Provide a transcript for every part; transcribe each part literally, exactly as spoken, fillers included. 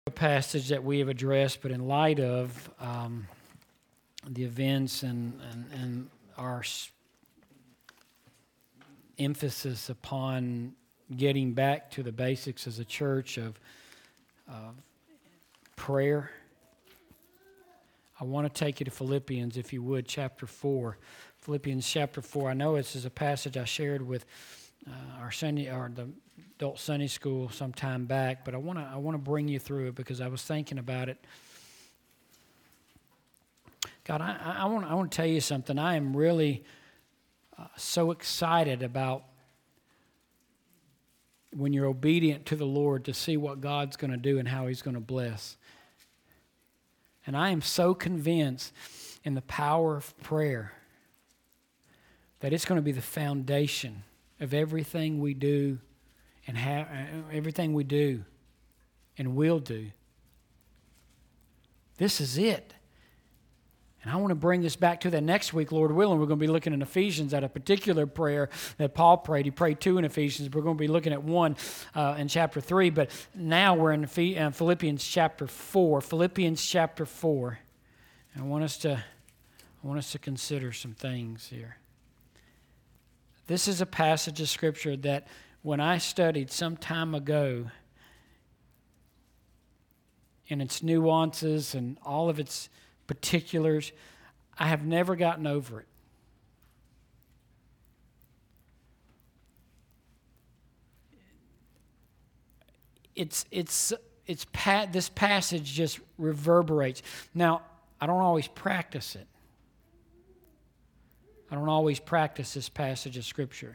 A passage that we have addressed, but in light of um, the events and, and, and our s- emphasis upon getting back to the basics as a church of uh, prayer, I want to take you to Philippians, if you would, chapter four. Philippians chapter four. I know this is a passage I shared with uh, our Sunday, or the adult Sunday school some time back, but I want to I want to bring you through it because I was thinking about it. God, I, I want I want to tell you something. I am really uh, so excited about when you're obedient to the Lord to see what God's going to do and how He's going to bless. And I am so convinced in the power of prayer that it's going to be the foundation of everything we do and have everything we do and will do. This is it. And I want to bring this back to that next week, Lord willing. We're going to be looking in Ephesians at a particular prayer that Paul prayed. He prayed two in Ephesians. We're going to be looking at one uh, in chapter three. But now we're in Philippians chapter four. Philippians chapter four. And I want us to, I want us to consider some things here. This is a passage of Scripture that when I studied some time ago, in its nuances and all of its particulars, I have never gotten over it. It's it's it's pa- this passage just reverberates. Now, I don't always practice it. I don't always practice this passage of Scripture.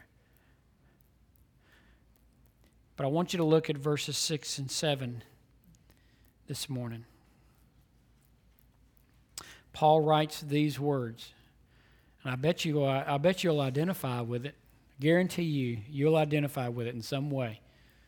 But I want you to look at verses six and seven this morning. Paul writes these words, and I bet you, I bet you'll identify with it. I guarantee you, you'll identify with it in some way.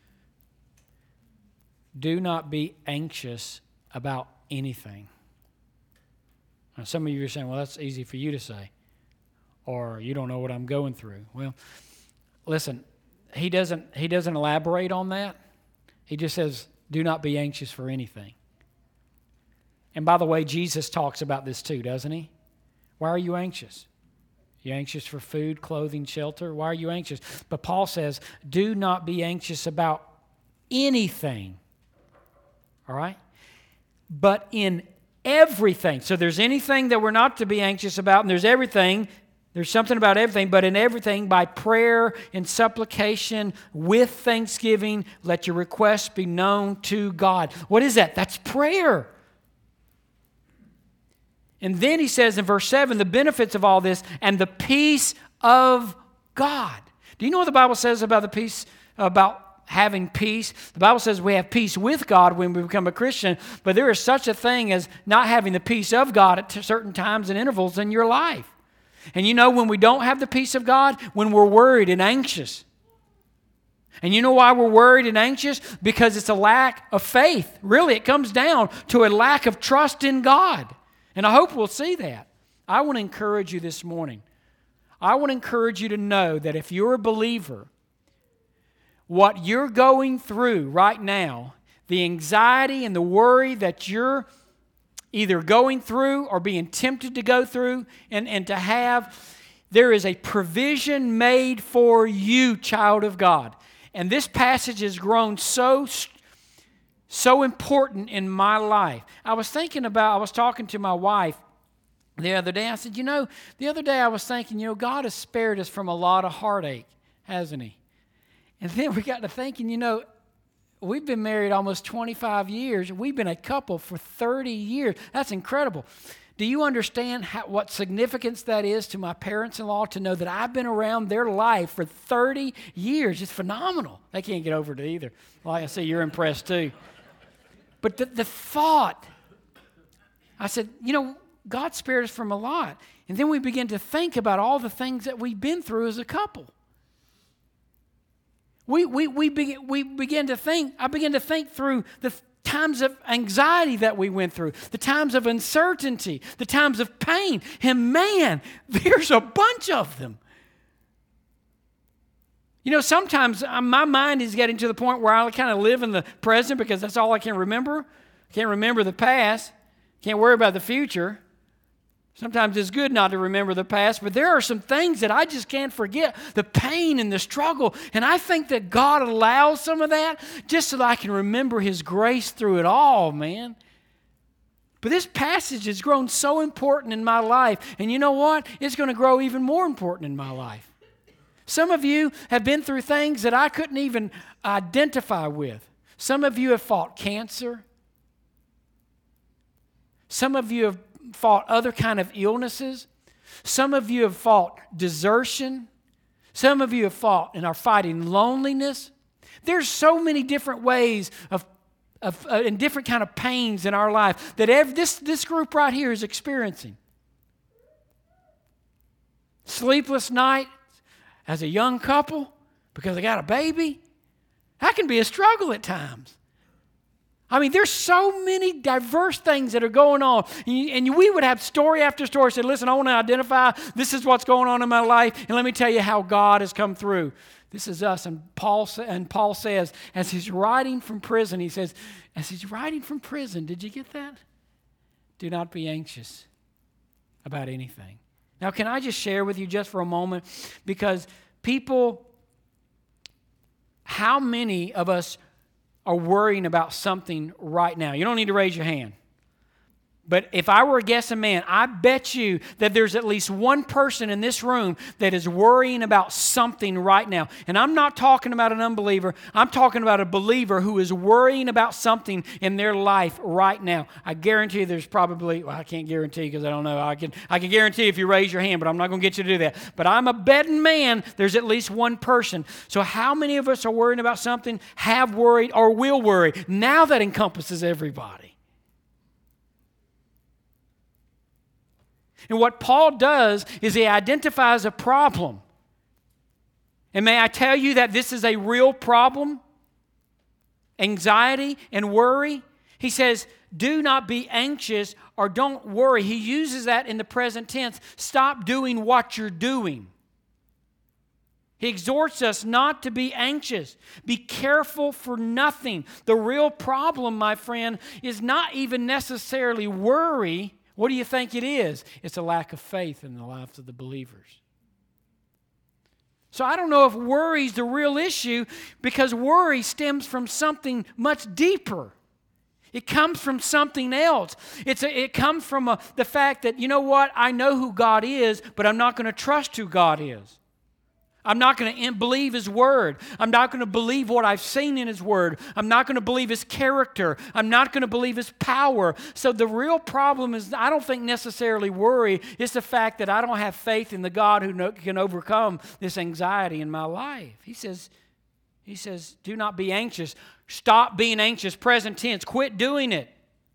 Do not be anxious about anything. Now, some of you are saying, well, that's easy for you to say, or you don't know what I'm going through. Well, listen, he doesn't, he doesn't elaborate on that. He just says, do not be anxious for anything. And by the way, Jesus talks about this too, doesn't he? Why are you anxious? You anxious for food, clothing, shelter? Why are you anxious? But Paul says, do not be anxious about anything. All right? But in everything. So there's anything that we're not to be anxious about, and there's everything. There's something about everything, but in everything, by prayer and supplication, with thanksgiving, let your requests be known to God. What is that? That's prayer. And then he says in verse seven, the benefits of all this, and the peace of God. Do you know what the Bible says about the peace, about having peace? The Bible says we have peace with God when we become a Christian, but there is such a thing as not having the peace of God at certain times and intervals in your life. And you know when we don't have the peace of God? When we're worried and anxious. And you know why we're worried and anxious? Because it's a lack of faith. Really, it comes down to a lack of trust in God. And I hope we'll see that. I want to encourage you this morning. I want to encourage you to know that if you're a believer, what you're going through right now, the anxiety and the worry that you're either going through or being tempted to go through and, and to have, there is a provision made for you, child of God. And this passage has grown so So important in my life. I was thinking about, I was talking to my wife the other day. I said, you know, the other day I was thinking, you know, God has spared us from a lot of heartache, hasn't He? And then we got to thinking, you know, we've been married almost twenty-five years. We've been a couple for thirty years. That's incredible. Do you understand how, what significance that is to my parents-in-law to know that I've been around their life for thirty years? It's phenomenal. They can't get over it either. Like I say, you're impressed too. But the, the thought, I said, you know, God spared us from a lot. And then we begin to think about all the things that we've been through as a couple. We we we begin, we begin to think, I began to think through the times of anxiety that we went through, the times of uncertainty, the times of pain. And man, there's a bunch of them. You know, sometimes my mind is getting to the point where I kind of live in the present because that's all I can remember. Can't remember the past. Can't worry about the future. Sometimes it's good not to remember the past, but there are some things that I just can't forget. The pain and the struggle. And I think that God allows some of that just so that I can remember His grace through it all, man. But this passage has grown so important in my life. And you know what? It's going to grow even more important in my life. Some of you have been through things that I couldn't even identify with. Some of you have fought cancer. Some of you have fought other kind of illnesses. Some of you have fought desertion. Some of you have fought and are fighting loneliness. There's so many different ways of, of uh, and different kind of pains in our life that every, this, this group right here is experiencing. Sleepless night as a young couple because they got a baby. That can be a struggle at times. I mean, there's so many diverse things that are going on. And we would have story after story say, listen, I want to identify this is what's going on in my life, and let me tell you how God has come through. This is us. And Paul, and Paul says, as he's writing from prison, he says, as he's writing from prison, did you get that? Do not be anxious about anything. Now, can I just share with you just for a moment? Because people, how many of us are worrying about something right now? You don't need to raise your hand. But if I were a guessing man, I bet you that there's at least one person in this room that is worrying about something right now. And I'm not talking about an unbeliever. I'm talking about a believer who is worrying about something in their life right now. I guarantee there's probably, well, I can't guarantee because I don't know. I can, I can guarantee if you raise your hand, but I'm not going to get you to do that. But I'm a betting man there's at least one person. So how many of us are worrying about something, have worried, or will worry? Now that encompasses everybody. And what Paul does is he identifies a problem. And may I tell you that this is a real problem? Anxiety and worry. He says, do not be anxious or don't worry. He uses that in the present tense. Stop doing what you're doing. He exhorts us not to be anxious. Be careful for nothing. The real problem, my friend, is not even necessarily worry. What do you think it is? It's a lack of faith in the lives of the believers. So I don't know if worry is the real issue, because worry stems from something much deeper. It comes from something else. It's a, it comes from a, the fact that, you know what, I know who God is, but I'm not going to trust who God is. I'm not going to believe His Word. I'm not going to believe what I've seen in His Word. I'm not going to believe His character. I'm not going to believe His power. So the real problem is, I don't think necessarily worry. It's the fact that I don't have faith in the God who can overcome this anxiety in my life. He says, he says, do not be anxious. Stop being anxious. Present tense. Quit doing it.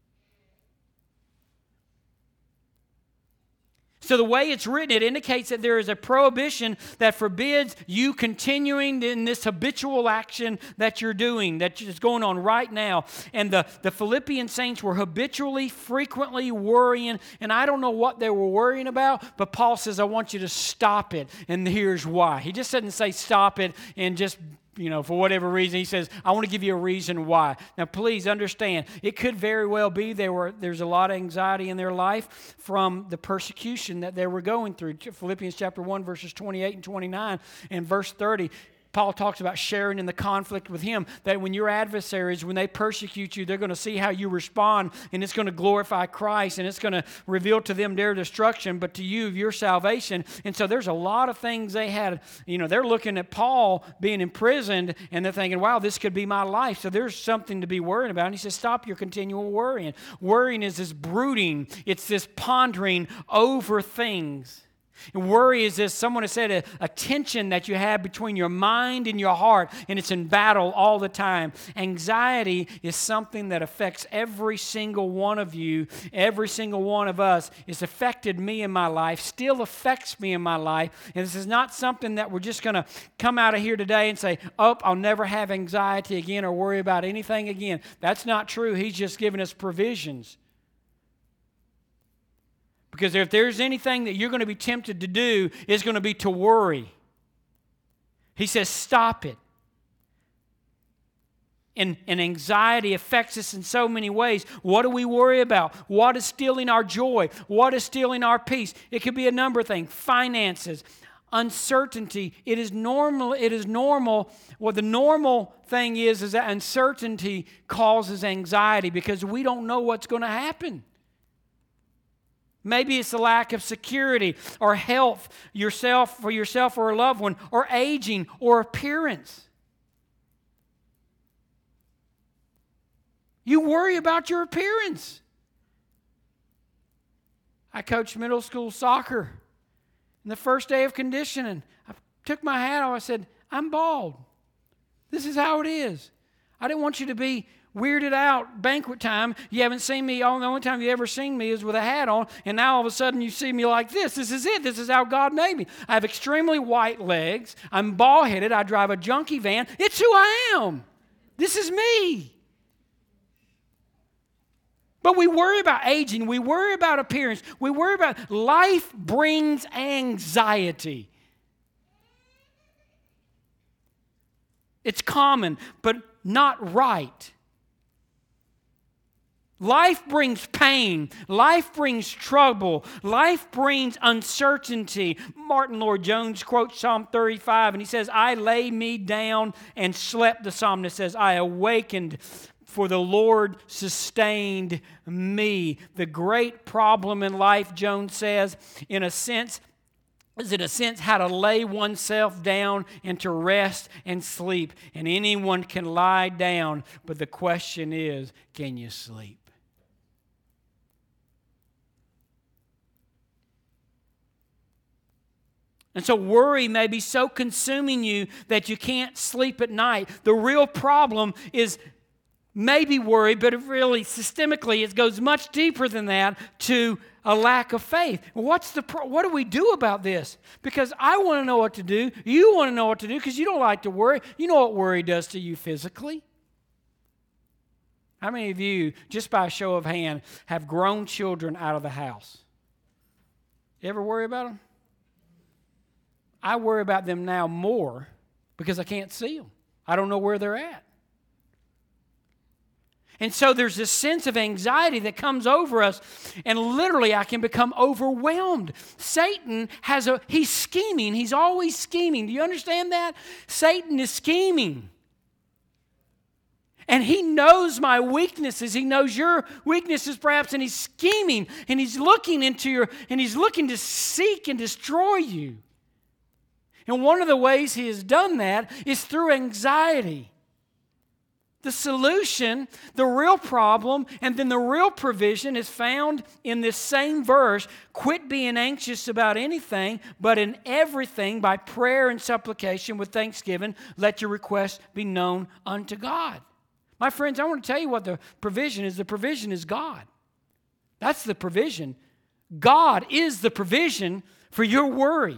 So the way it's written, it indicates that there is a prohibition that forbids you continuing in this habitual action that you're doing, that is going on right now. And the, the Philippian saints were habitually, frequently worrying, and I don't know what they were worrying about, but Paul says, I want you to stop it, and here's why. He just doesn't say stop it and just, you know, for whatever reason. He says, I want to give you a reason why. Now, please understand, it could very well be there were there's a lot of anxiety in their life from the persecution that they were going through. Philippians chapter one, verses twenty-eight and twenty-nine, and verse thirty. Paul talks about sharing in the conflict with him, that when your adversaries, when they persecute you, they're going to see how you respond, and it's going to glorify Christ, and it's going to reveal to them their destruction, but to you, your salvation. And so there's a lot of things they had. You know, they're looking at Paul being imprisoned, and they're thinking, wow, this could be my life. So there's something to be worried about. And he says, stop your continual worrying. Worrying is this brooding. It's this pondering over things. And worry is this, someone has said, a, a tension that you have between your mind and your heart, and it's in battle all the time. Anxiety is something that affects every single one of you, every single one of us. It's affected me in my life, still affects me in my life. And this is not something that we're just going to come out of here today and say, oh, I'll never have anxiety again or worry about anything again. That's not true. He's just given us provisions. Because if there's anything that you're going to be tempted to do, it's going to be to worry. He says, stop it. And, and anxiety affects us in so many ways. What do we worry about? What is stealing our joy? What is stealing our peace? It could be a number of things. Finances, uncertainty. It is normal. It is normal. Well, the normal thing is, is that uncertainty causes anxiety because we don't know what's going to happen. Maybe it's the lack of security or health yourself for yourself or a loved one, or aging or appearance. You worry about your appearance. I coached middle school soccer. And the first day of conditioning, I took my hat off. I said, I'm bald. This is how it is. I didn't want you to be weirded out banquet time. You haven't seen me. All the only time you ever seen me is with a hat on, and now all of a sudden you see me like this. This is it. This is how God made me. I have extremely white legs. I'm bald-headed. I drive a junkie van. It's who I am. This is me. But we worry about aging. We worry about appearance. We worry about life brings anxiety. It's common, but not right. Life brings pain. Life brings trouble. Life brings uncertainty. Martin Lloyd-Jones quotes Psalm thirty-five, and he says, I lay me down and slept. The psalmist says, I awakened, for the Lord sustained me. The great problem in life, Jones says, in a sense, is in a sense how to lay oneself down and to rest and sleep. And anyone can lie down, but the question is, can you sleep? And so worry may be so consuming you that you can't sleep at night. The real problem is maybe worry, but it really systemically it goes much deeper than that to a lack of faith. What's the pro- what do we do about this? Because I want to know what to do. You want to know what to do because you don't like to worry. You know what worry does to you physically. How many of you, just by a show of hand, have grown children out of the house? You ever worry about them? I worry about them now more because I can't see them. I don't know where they're at. And so there's this sense of anxiety that comes over us, and literally I can become overwhelmed. Satan has a, he's scheming. He's always scheming. Do you understand that? Satan is scheming. And he knows my weaknesses. He knows your weaknesses perhaps, and he's scheming, and he's looking into your, and he's looking to seek and destroy you. And one of the ways he has done that is through anxiety. The solution, the real problem, and then the real provision is found in this same verse. Quit being anxious about anything, but in everything by prayer and supplication with thanksgiving, let your requests be known unto God. My friends, I want to tell you what the provision is. The provision is God. That's the provision. God is the provision for your worry.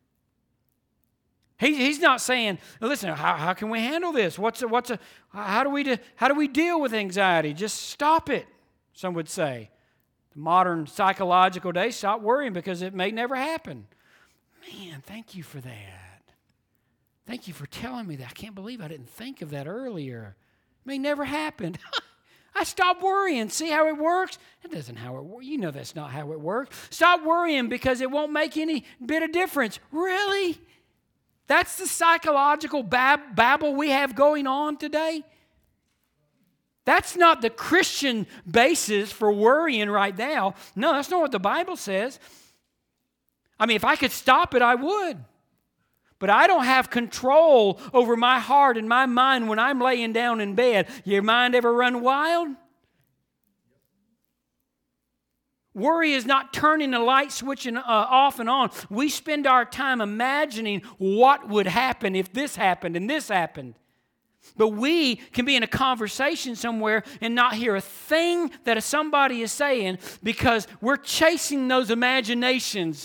He, he's not saying, listen, how, how can we handle this? What's a, what's a, how do we do, how do we deal with anxiety? Just stop it, some would say. The modern psychological day, stop worrying because it may never happen. Man, thank you for that. Thank you for telling me that. I can't believe I didn't think of that earlier. It may never happen. I stopped worrying. See how it works? That doesn't how it works. You know that's not how it works. Stop worrying because it won't make any bit of difference. Really? That's the psychological bab- babble we have going on today. That's not the Christian basis for worrying right now. No, that's not what the Bible says. I mean, if I could stop it, I would. But I don't have control over my heart and my mind when I'm laying down in bed. Your mind ever run wild? Worry is not turning the light switch uh, off and on. We spend our time imagining what would happen if this happened and this happened. But we can be in a conversation somewhere and not hear a thing that somebody is saying because we're chasing those imaginations.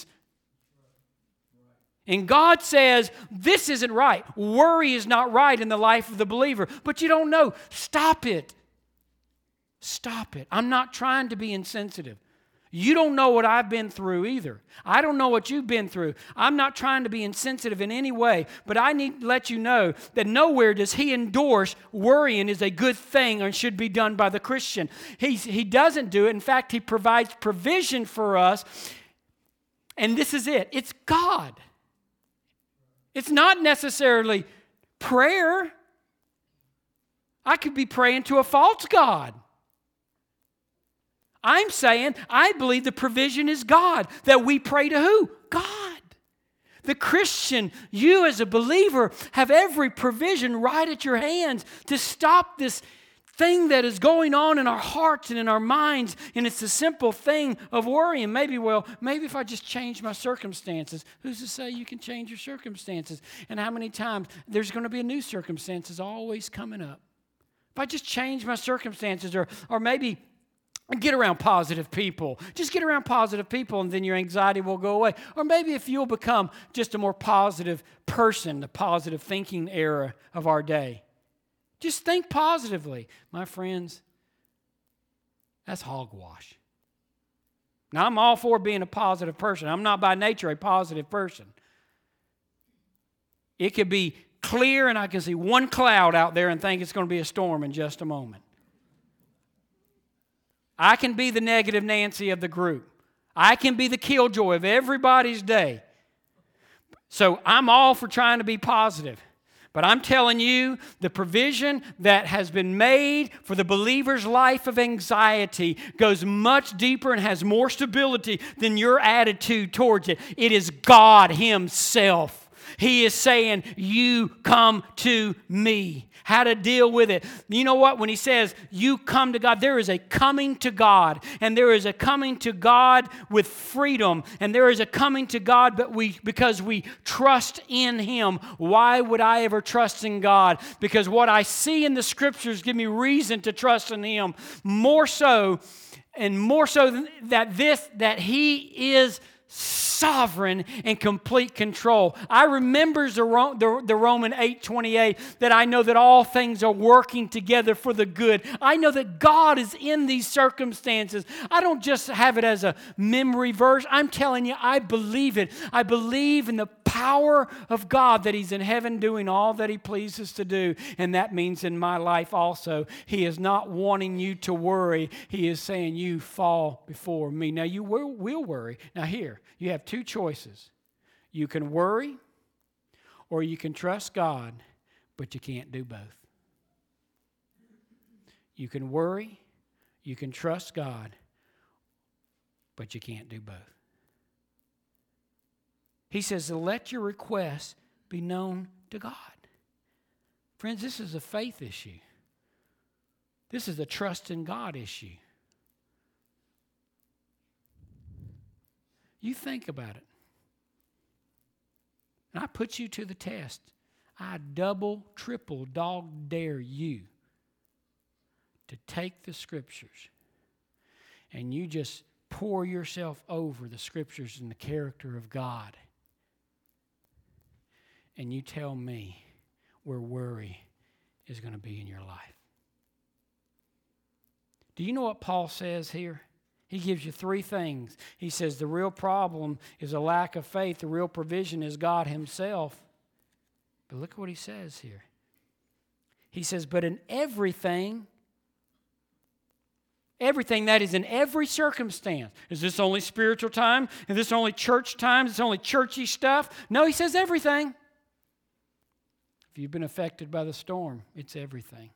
And God says, this isn't right. Worry is not right in the life of the believer. But you don't know. Stop it. Stop it. I'm not trying to be insensitive. You don't know what I've been through either. I don't know what you've been through. I'm not trying to be insensitive in any way, but I need to let you know that nowhere does he endorse worrying is a good thing or should be done by the Christian. He's, he doesn't do it. In fact, he provides provision for us. And this is it. It's God. It's not necessarily prayer. I could be praying to a false God. I'm saying I believe the provision is God. That we pray to who? God. The Christian, you as a believer, have every provision right at your hands to stop this thing that is going on in our hearts and in our minds. And it's the simple thing of worrying. Maybe, well, maybe if I just change my circumstances. Who's to say you can change your circumstances? And how many times there's going to be a new circumstances always coming up. If I just change my circumstances, or or maybe get around positive people. Just get around positive people and then your anxiety will go away. Or maybe if you'll become just a more positive person, the positive thinking era of our day. Just think positively. My friends, that's hogwash. Now, I'm all for being a positive person. I'm not by nature a positive person. It could be clear and I can see one cloud out there and think it's going to be a storm in just a moment. I can be the negative Nancy of the group. I can be the killjoy of everybody's day. So I'm all for trying to be positive. But I'm telling you, the provision that has been made for the believer's life of anxiety goes much deeper and has more stability than your attitude towards it. It is God Himself. He is saying, you come to me. How to deal with it. You know what? When He says, you come to God, there is a coming to God. And there is a coming to God with freedom. And there is a coming to God but we because we trust in Him. Why would I ever trust in God? Because what I see in the Scriptures give me reason to trust in Him. More so, and more so that this, that He is sovereign and complete control. I remember the, the, the Roman eight twenty-eight that I know that all things are working together for the good. I know that God is in these circumstances. I don't just have it as a memory verse. I'm telling you, I believe it. I believe in the power of God that He's in heaven doing all that He pleases to do. And that means in my life also, He is not wanting you to worry. He is saying, you fall before me. Now, you will, will worry. Now, here, you have two choices. You can worry or you can trust God, but you can't do both. You can worry, you can trust God, but you can't do both. He says, let your requests be known to God. Friends, this is a faith issue. This is a trust in God issue. You think about it. And I put you to the test. I double, triple, dog dare you to take the Scriptures and you just pour yourself over the Scriptures and the character of God. And you tell me where worry is going to be in your life. Do you know what Paul says here? He gives you three things. He says the real problem is a lack of faith. The real provision is God Himself. But look what he says here. He says, but in everything, everything that is in every circumstance. Is this only spiritual time? Is this only church time? Is this only churchy stuff? No, he says everything. If you've been affected by the storm, it's everything.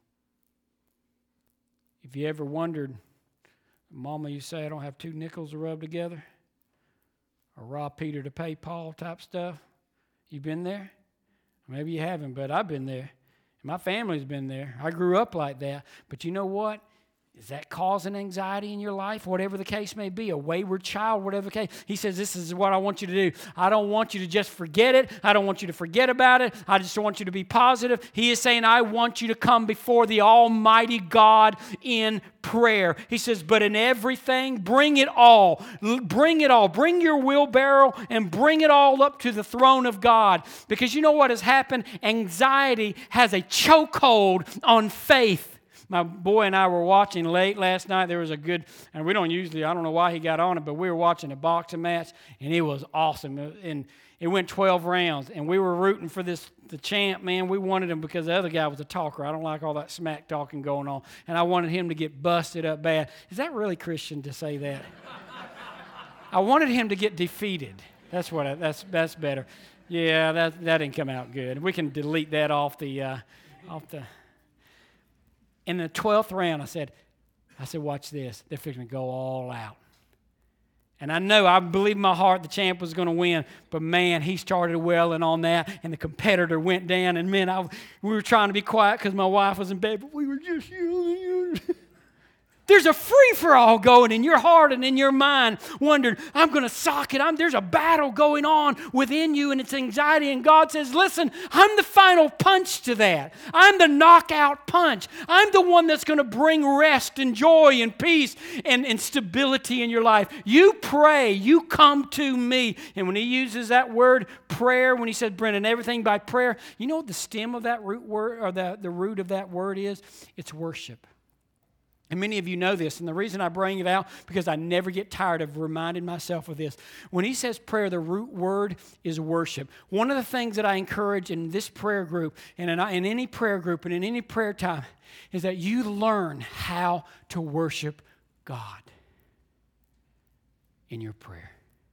If you ever wondered, Mama, you say I don't have two nickels to rub together? Or rob Peter to pay Paul type stuff? You been there? Maybe you haven't, but I've been there. My family's been there. I grew up like that. But you know what? Is that causing anxiety in your life? Whatever the case may be, a wayward child, whatever the case. He says, this is what I want you to do. I don't want you to just forget it. I don't want you to forget about it. I just want you to be positive. He is saying, I want you to come before the Almighty God in prayer. He says, but in everything, bring it all. Bring it all. Bring your wheelbarrow and bring it all up to the throne of God. Because you know what has happened? Anxiety has a chokehold on faith. my boy and I were watching late last night. There was a good, and we don't usually, I don't know why he got on it, but we were watching a boxing match, and it was awesome. And it went twelve rounds, and we were rooting for this the champ, man. We wanted him because the other guy was a talker. I don't like all that smack talking going on, and I wanted him to get busted up bad. Is that really Christian to say that? I wanted him to get defeated. That's what. I, that's that's better. Yeah, that that didn't come out good. We can delete that off the uh, off the. In the twelfth round, I said, I said, watch this. They're fixing to go all out. And I know, I believe in my heart the champ was going to win. But man, he started welling on that, and the competitor went down. And man, I, we were trying to be quiet because my wife was in bed, but we were just yelling. There's a free-for-all going in your heart and in your mind, wondering, I'm going to sock it. I'm, there's a battle going on within you, and it's anxiety. And God says, listen, I'm the final punch to that. I'm the knockout punch. I'm the one that's going to bring rest and joy and peace and, and stability in your life. You pray. You come to me. And when he uses that word prayer, when he says, Brendan, everything by prayer, you know what the stem of that root word, or the, the root of that word is? It's worship. And many of you know this, and the reason I bring it out, because I never get tired of reminding myself of this. When he says prayer, the root word is worship. One of the things that I encourage in this prayer group, and in, in any prayer group, and in any prayer time, is that you learn how to worship God in your prayer.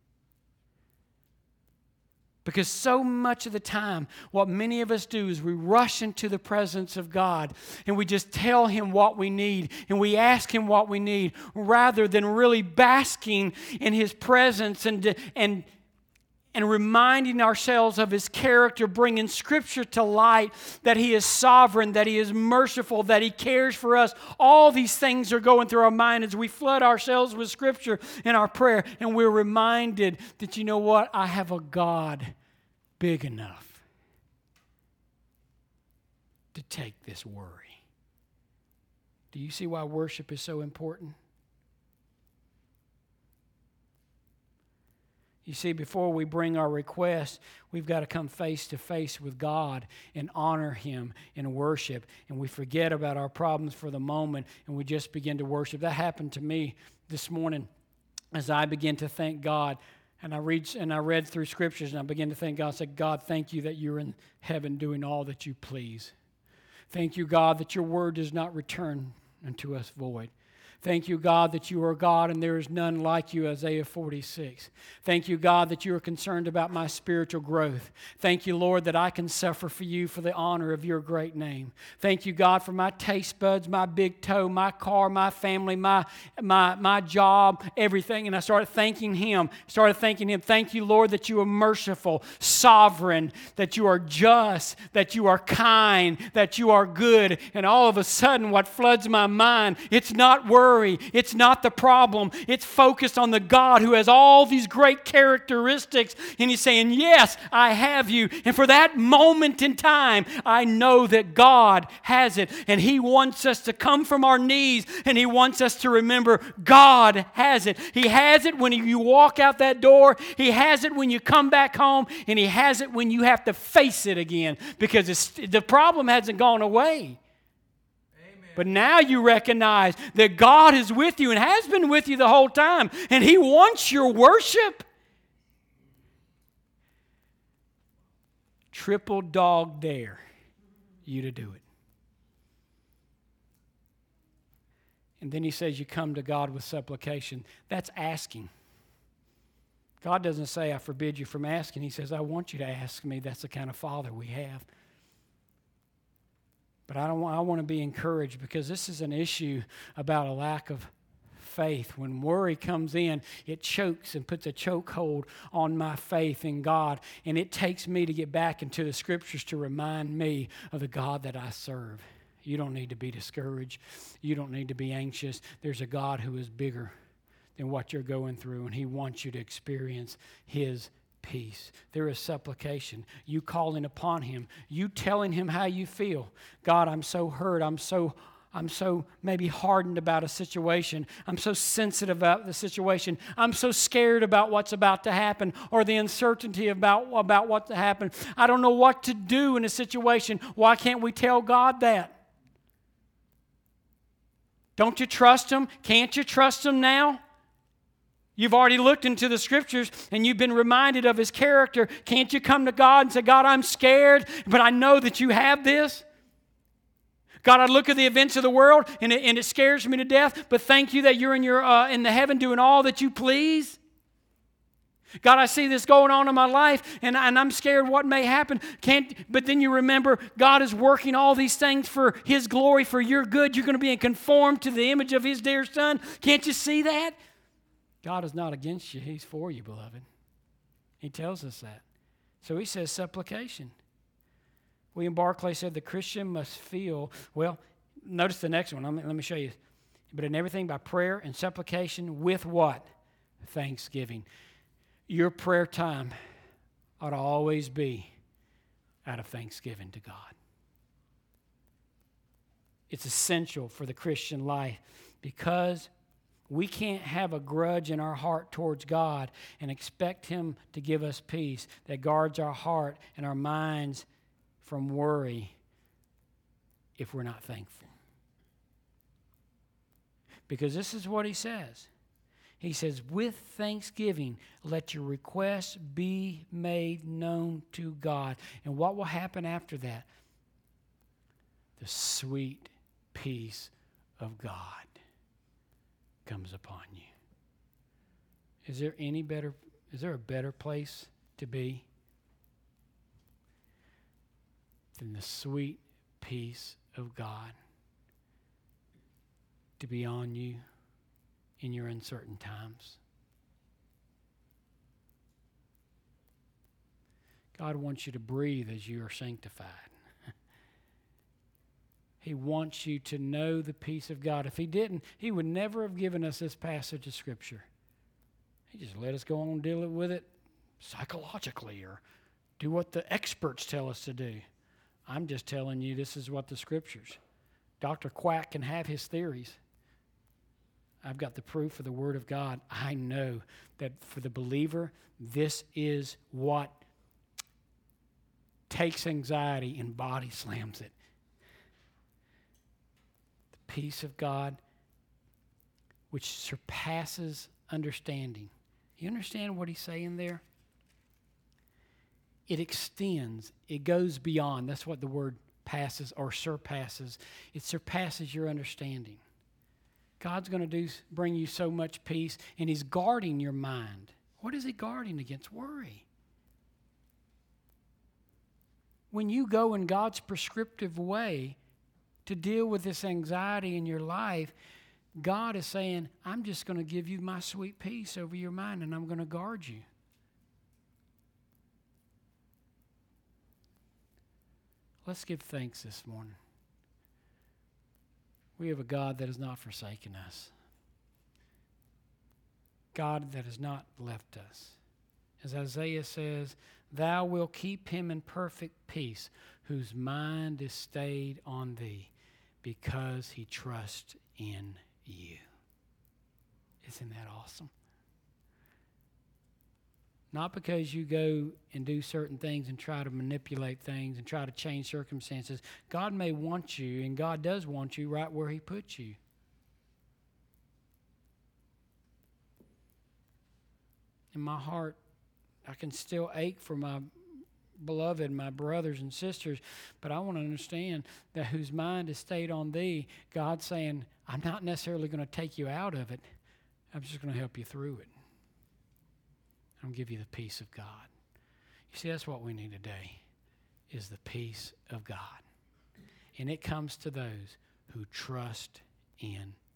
Because so much of the time, what many of us do is we rush into the presence of God and we just tell Him what we need and we ask Him what we need rather than really basking in His presence and, and, and reminding ourselves of His character, bringing Scripture to light, that He is sovereign, that He is merciful, that He cares for us. All these things are going through our mind as we flood ourselves with Scripture in our prayer, and we're reminded that, you know what, I have a God big enough to take this worry. Do you see why worship is so important? You see, before we bring our requests, we've got to come face to face with God and honor Him in worship. And we forget about our problems for the moment and we just begin to worship. That happened to me this morning as I began to thank God. And I read and I read through scriptures and I began to thank God. I said, God, thank you that you're in heaven doing all that you please. Thank you, God, that your word does not return unto us void. Thank you, God, that you are God and there is none like you, Isaiah forty-six. Thank you, God, that you are concerned about my spiritual growth. Thank you, Lord, that I can suffer for you for the honor of your great name. Thank you, God, for my taste buds, my big toe, my car, my family, my, my, my job, everything. And I started thanking Him. Started thanking Him. Thank you, Lord, that you are merciful, sovereign, that you are just, that you are kind, that you are good. And all of a sudden, what floods my mind, it's not worry. It's not the problem. It's focused on the God who has all these great characteristics. And He's saying, yes, I have you. And for that moment in time, I know that God has it. And He wants us to come from our knees and He wants us to remember God has it. He has it when you walk out that door. He has it when you come back home. And He has it when you have to face it again because it's, the problem hasn't gone away. But now you recognize that God is with you and has been with you the whole time. And He wants your worship. Triple dog dare you to do it. And then He says you come to God with supplication. That's asking. God doesn't say, I forbid you from asking. He says, I want you to ask me. That's the kind of Father we have. But I don't want, I want to be encouraged because this is an issue about a lack of faith. When worry comes in, it chokes and puts a chokehold on my faith in God. And it takes me to get back into the Scriptures to remind me of the God that I serve. You don't need to be discouraged. You don't need to be anxious. There's a God who is bigger than what you're going through, and He wants you to experience His peace. There is supplication. You calling upon Him. You telling Him how you feel. God, I'm so hurt. I'm so I'm so maybe hardened about a situation. I'm so sensitive about the situation. I'm so scared about what's about to happen or the uncertainty about, about what to happen. I don't know what to do in a situation. Why can't we tell God that? Don't you trust Him? Can't you trust Him now? You've already looked into the Scriptures and you've been reminded of His character. Can't you come to God and say, God, I'm scared, but I know that you have this? God, I look at the events of the world and it, and it scares me to death, but thank you that you're in, your, uh, in the heaven doing all that you please. God, I see this going on in my life, and, and I'm scared what may happen. Can't, but then you remember, God is working all these things for His glory, for your good. You're going to be conformed to the image of His dear Son. Can't you see that? God is not against you. He's for you, beloved. He tells us that. So He says supplication. William Barclay said the Christian must feel, well, notice the next one. Let me, let me show you. But in everything by prayer and supplication with what? Thanksgiving. Your prayer time ought to always be out of thanksgiving to God. It's essential for the Christian life because we can't have a grudge in our heart towards God and expect Him to give us peace that guards our heart and our minds from worry if we're not thankful. Because this is what He says. He says, with thanksgiving, let your requests be made known to God. And what will happen after that? The sweet peace of God comes upon you. Is there any better, is there a better place to be than the sweet peace of God to be on you in your uncertain times? God wants you to breathe as you are sanctified. He wants you to know the peace of God. If He didn't, He would never have given us this passage of Scripture. He just let us go on and deal with it psychologically or do what the experts tell us to do. I'm just telling you this is what the Scriptures. Doctor Quack can have his theories. I've got the proof of the Word of God. I know that for the believer, this is what takes anxiety and body slams it. The peace of God, which surpasses understanding. You understand what He's saying there? It extends. It goes beyond. That's what the word passes or surpasses. It surpasses your understanding. God's going to do bring you so much peace, and He's guarding your mind. What is He guarding against? Worry. When you go in God's prescriptive way to deal with this anxiety in your life, God is saying, I'm just going to give you my sweet peace over your mind, and I'm going to guard you. Let's give thanks this morning. We have a God that has not forsaken us. God that has not left us. As Isaiah says, Thou wilt keep him in perfect peace, whose mind is stayed on Thee, because he trusts in You. Isn't that awesome? Not because you go and do certain things and try to manipulate things and try to change circumstances. God may want you, and God does want you right where He puts you. In my heart, I can still ache for my beloved, my brothers and sisters, but I want to understand that whose mind is stayed on Thee, God's saying, I'm not necessarily going to take you out of it. I'm just going to help you through it. I'm going to give you the peace of God. You see, that's what we need today, is the peace of God. And it comes to those who trust in